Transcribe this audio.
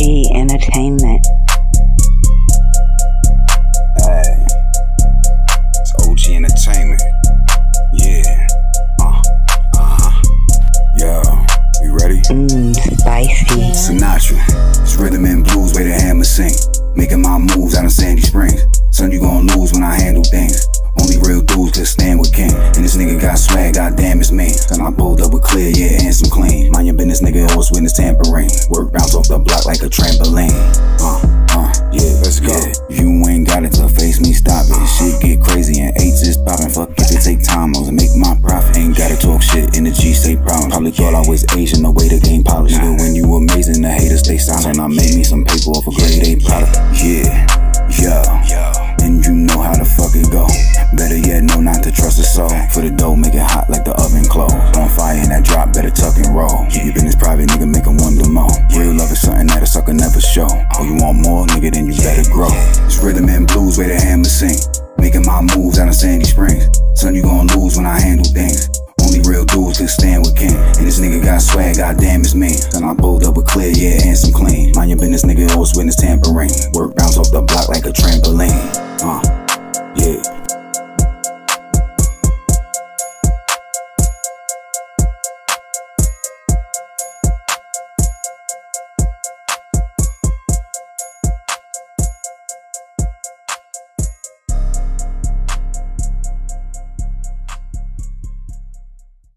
OG Entertainment. Hey, it's OG Entertainment. Yeah. Yo, we ready? Spicy. Sinatra. It's rhythm and blues, way the hammer sing. Making my moves out of Sandy Springs. Son, you gon' lose when I handle things. Only real dudes could stand with King. And this nigga got swag, goddamn it's mean. Son, I pulled up with clear, yeah, and some clean. Mind your business, nigga, always witness tampering. Work bounce off the block like a trampoline. Yeah, let's go. Yeah. You ain't got it to face me, stop it. Shit get crazy and H is poppin'. Fuck if it take time, I was make my profit. Ain't gotta talk shit, energy stay proud. Probably thought I was Asian, the way the game polished. Nigga, when you amazing, the haters stay silent. I made me some paper off a grade A product. Yeah, yo. And you know how the fuck it go. Better yet, know not to trust a soul. For the dough, make it hot like the oven close. On fire in that drop, better tuck and roll. Keep your business private, nigga, make 'em wonder more. Real love is something that a sucker never show. Oh, you want more, nigga, then you better grow. It's rhythm and blues, way the hammer sing. Making my moves out of Sandy Springs. Son, you gon' lose when I handle things. Only real dudes could stand with King. And this nigga got swag, goddamn it's mean. Son, I pulled up with clear, yeah, and some clean. Mind your business, nigga, always witness tampering. Work bounce off the block like a trampoline.